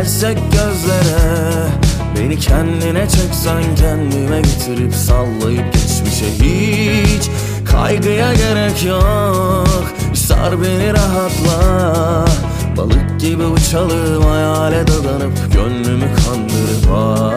gelsek gözlere, beni kendine çeksen kendime getirip sallayıp geçmişe. Hiç kaygıya gerek yok, sar beni rahatla. Balık gibi uçalım, hayale dadanıp gönlümü kandırıp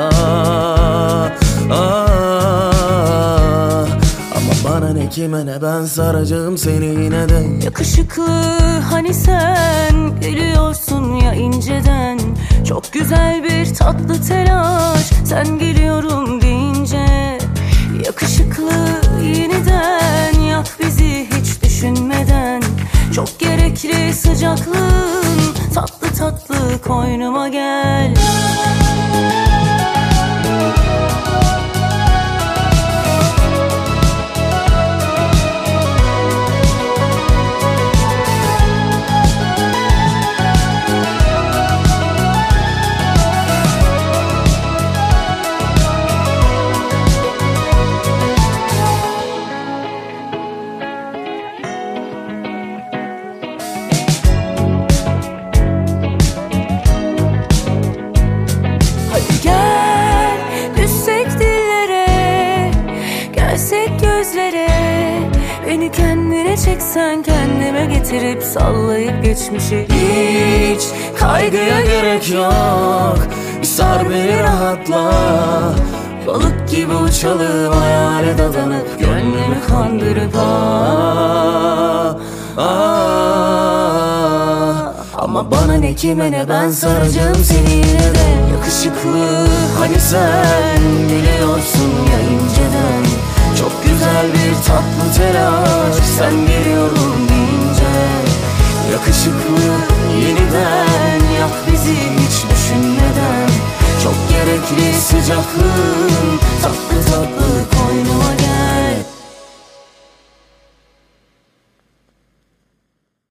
Ama bana ne kime ne, ben saracağım seni yine de. Yakışıklı hani sen gülüyorsun ya inceden. Çok güzel bir tatlı telaş sen geliyorum deyince. Yakışıklı yeniden yak bizi hiç düşünmeden. Çok gerekli sıcaklığın, tatlı tatlı koynuma gel. Gelsek gözlere, beni kendine çeksen kendime getirip sallayıp geçmişi. Hiç kaygıya gerek yok, sar beni rahatla. Balık gibi uçalım, hayale dadanıp gönlümü kandırıp Ama bana ne kime ne, ben saracağım seni yine de. Yakışıklı hani sen gülüyorsun ya inceden. Çok güzel bir tatlı telaş sen geliyorum deyince. Yakışıklı yeniden yak bizi hiç düşünmeden. Çok gerekli sıcaklık,